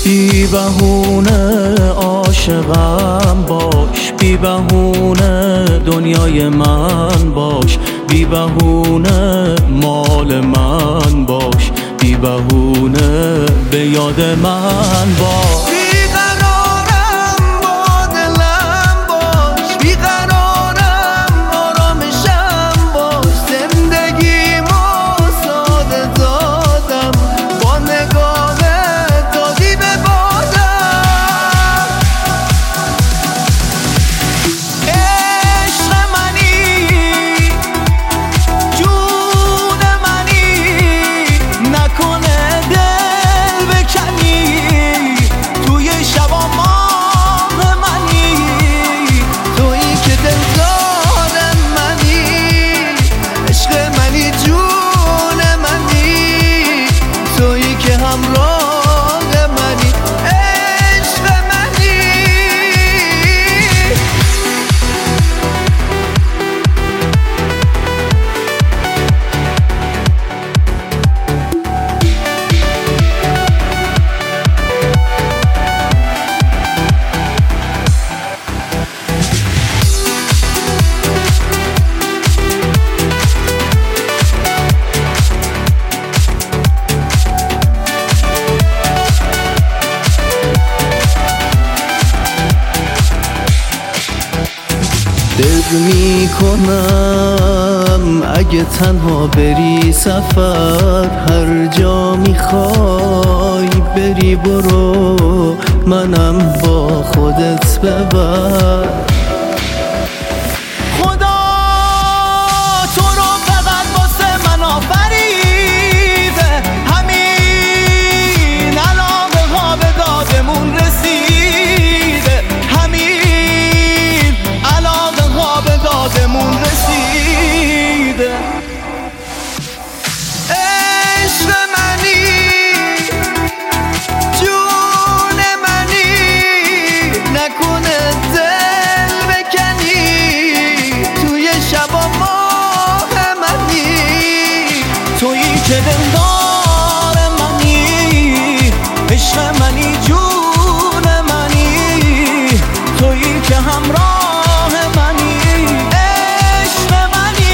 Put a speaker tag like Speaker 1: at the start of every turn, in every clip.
Speaker 1: بی بهونه عاشقم باش، بی بهونه دنیای من باش، بی بهونه مال من باش، بی بهونه به یاد من باش. دل میکنم اگه تنها بری سفر، هر جا میخوای بری برو، منم با خودت ببر. خدا تو رو فقط واسه من آفریده، همین علاقه ها به دادمون رسیده، همین علاقه ها به دادمون رسیده. عشق منی، جون منی، نکنه دل بکنی، توی شبا ماه منی، تویی که دلدار منی، عشق منی، جون منی، تویی که همراه منی، عشق منی.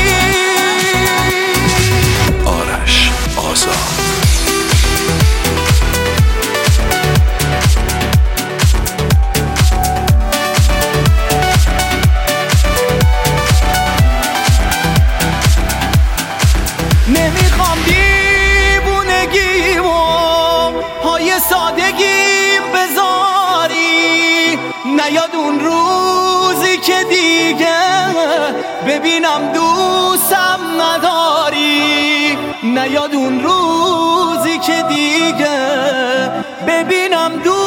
Speaker 2: آرش آزاد.
Speaker 1: نمیخوام دیوونگیمو پای سادگیم بذاری، نیاد اون روزی که دیگه ببینم دوستم نداری، نیاد اون روزی که دیگه ببینم